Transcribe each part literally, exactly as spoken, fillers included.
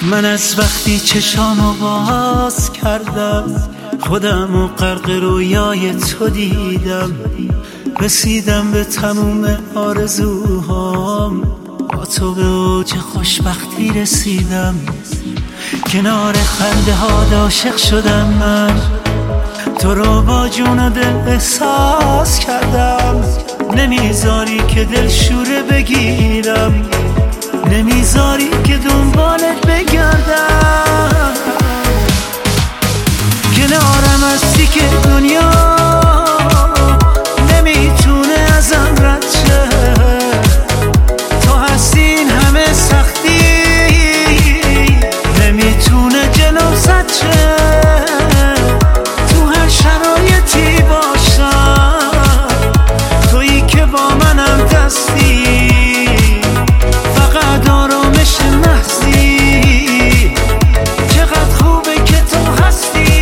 من از وقتی چشامو باز کردم خودمو غرق رویای تو دیدم، رسیدم به تموم آرزوهام، با تو به اوج خوشبختی رسیدم. کنار خنده ها عاشق شدم من، تو رو با جون و دل احساس کردم. نمیذاری که دل شوره بگیرم، نمیذاری که دنبالت بگردم. کنارم هستی که دنیا نمیتونه ازم رد شه، تو هستی این همه سختی نمیتونه جلو زد شه. تو هر شرایطی باشم تویی که با منم دستی، فقط آرامش محضی. چقدر خوبه که تو هستی.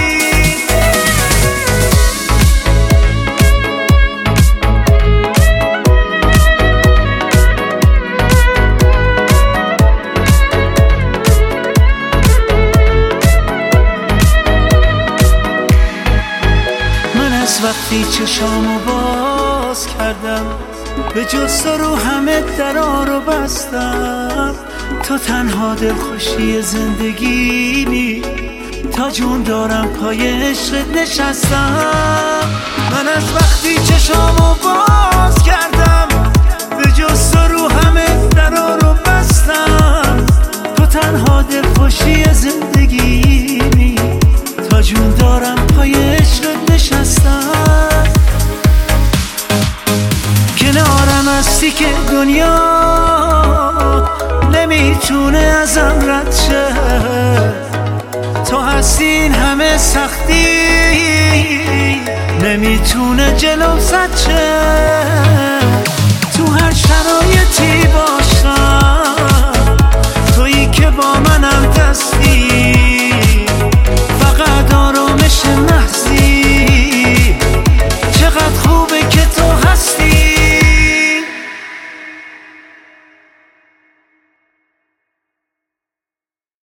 من از وقتی چشامو باز کردم به جز تو رو همه درا رو بستم. تو تنها دلخوشی زندگیمی، تا جون دارم پای عشقت نشستم. من از وقتی چشامو باز کردم به جز تو رو همه درا رو بستم. تو تنها دلخوشی زندگیمی، تا جون دارم پای عشقت نشستم. کنارم هستی که دنیا نمیتونه ازم رد شه، تو هستی این همه سختی نمیتونه جلو زد شه. تو هر شرایطی باشم تویی که با منم دستی،